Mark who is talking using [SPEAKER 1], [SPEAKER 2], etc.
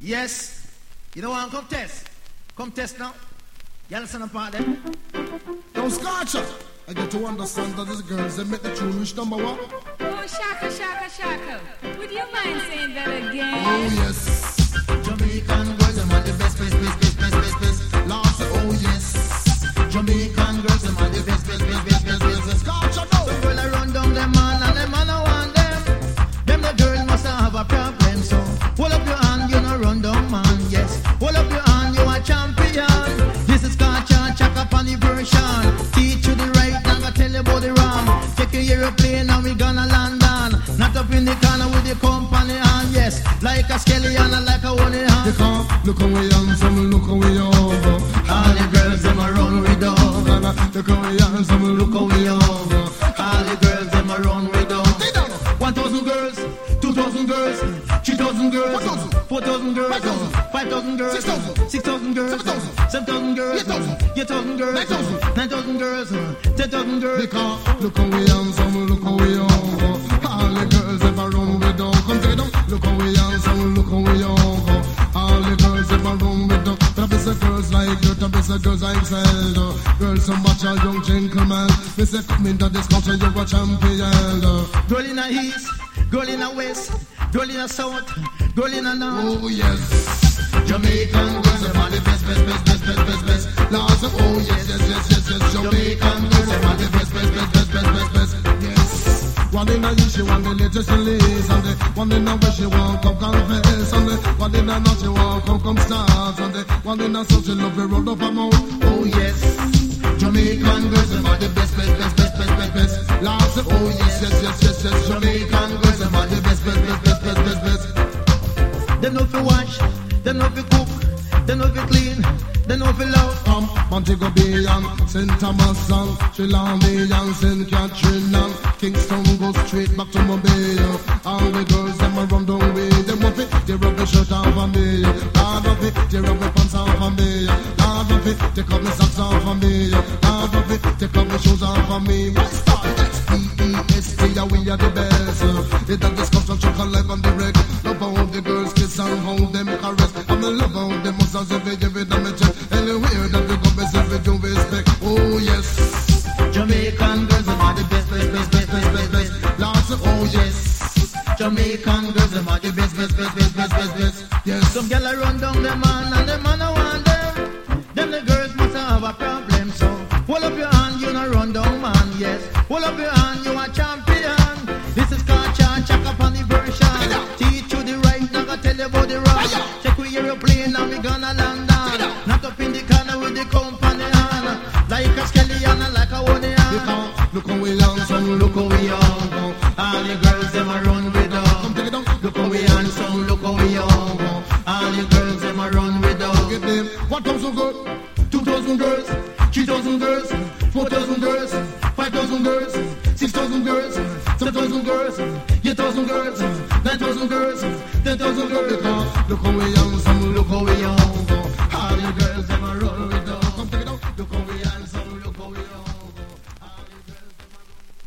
[SPEAKER 1] Yes. You know what? Come test. Come test now. You understand the part then?
[SPEAKER 2] Yo, Scorcher, I get to understand that these girls, they make the tune reach number one.
[SPEAKER 3] Oh, Shaka, Shaka, Shaka. Would you mind saying that again?
[SPEAKER 2] Oh, yes. Jamaican girls, them are the best. Lord say, oh, yes. Jamaican girls, them are the best. Scorcher, no.
[SPEAKER 1] Some girl I run down them man and them man I want them. Them the girl must have a problem. So hold up your hand, you know run down man, yes. Hold up your hand, you a champion. This is Scorcher, check up on the version. Teach you the right, now I tell you about the wrong. Take a aeroplane and we gonna London. Not up in the corner with the company and yes, like a skeleton and like a one hand.
[SPEAKER 2] Look how we handsome, look how we over.
[SPEAKER 1] All the girls them a run with over.
[SPEAKER 2] Look how we handsome, look how we over.
[SPEAKER 1] All the girls them a run with over. 1,000 girls, 2,000 girls, 3,000 girls, 4,000 girls, 5,000 girls, 6,000 girls, 7,000 girls, 8,000 girls, 9,000 girls, 10,000 girls.
[SPEAKER 2] Look how we handsome, look how we over. All the girls ever run with dog. Come take it down. Look how we handsome, look how we over. All the girls ever run with dog. There be some girls like you, there be some girls like Zelda. Girls some much a young gentleman. They say come into this country, you're a champion.
[SPEAKER 1] Girl in the east, girl in the west, girl in the south, girl in the north.
[SPEAKER 2] Oh yes, Jamaican girls them are the best. Lord say, oh yes. Jamaican girls them are the best. Yes. One in a year she want the latest release, and the one in a way she want come confess, and the one in a night she want come start, and the one in a so she love the road up her mouth. Oh yes, Jamaican girls them are the best. Lord say, oh yes. Jamaican girls them are the best.
[SPEAKER 1] They know fi wash, they know fi cook, they know fi clean, they know fi love.
[SPEAKER 2] Montego Bay and St. Thomas and Trelawney and St. Catherine and Kingston go straight back to Mobile. All the girls them a run down way. Them want it, they rub the shirt off of me. Lord of it, they rub the pants off of me. Lord of it, they cut the socks off of me. Lord of it, they cut the shoes off of me. My star, X-P-E-S-T, yeah, we are the best. It a discussion, check live on the wreck. Love how the girls kiss and how them caress. And I love how them muscles every them a check. Anywhere that we go, best every do respect. Oh yes,
[SPEAKER 1] Jamaican girls them are the best.
[SPEAKER 2] Lord say, oh yes,
[SPEAKER 1] Jamaican girls them are the best.
[SPEAKER 2] Yes,
[SPEAKER 1] Some gyal a run down them man and them man a want them. Them the girls must have a problem. So hold up your hand, you no run down man. Yes, hold up your hand, you a champion. This is Scorcher, check up on the version. Teach you the right, now I tell you about the wrong. Check with aeroplane and we gonna London. Not up in the corner with the company hand. Like a skeleton and like a one hand.
[SPEAKER 2] look how we handsome, look how we over.
[SPEAKER 1] All the girls them a run with
[SPEAKER 2] Come take it down.
[SPEAKER 1] Look how we handsome, look how we over. All the girls them a run with
[SPEAKER 2] Get them. What comes so good?
[SPEAKER 1] 2,000 girls, 3,000 girls, 4,000 girls, 5,000 girls, 6,000 girls, 7,000 girls, 8,000 girls, 9,000 girls, 10,000 girls.
[SPEAKER 2] Look how we